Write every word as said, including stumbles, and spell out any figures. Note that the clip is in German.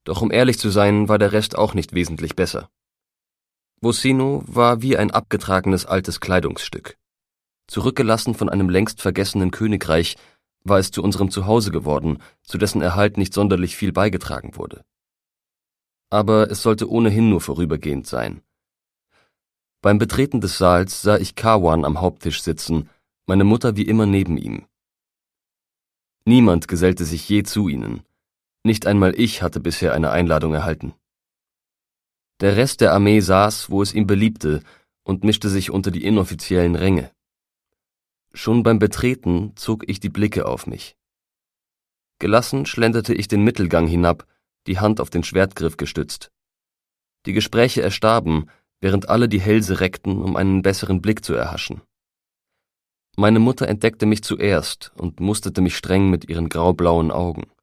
Doch um ehrlich zu sein, war der Rest auch nicht wesentlich besser. Vosino war wie ein abgetragenes altes Kleidungsstück. Zurückgelassen von einem längst vergessenen Königreich war es zu unserem Zuhause geworden, zu dessen Erhalt nicht sonderlich viel beigetragen wurde. Aber es sollte ohnehin nur vorübergehend sein. Beim Betreten des Saals sah ich Kawan am Haupttisch sitzen, meine Mutter wie immer neben ihm. Niemand gesellte sich je zu ihnen, nicht einmal ich hatte bisher eine Einladung erhalten. Der Rest der Armee saß, wo es ihm beliebte, und mischte sich unter die inoffiziellen Ränge. Schon beim Betreten zog ich die Blicke auf mich. Gelassen schlenderte ich den Mittelgang hinab, die Hand auf den Schwertgriff gestützt. Die Gespräche erstarben, während alle die Hälse reckten, um einen besseren Blick zu erhaschen. Meine Mutter entdeckte mich zuerst und musterte mich streng mit ihren graublauen Augen.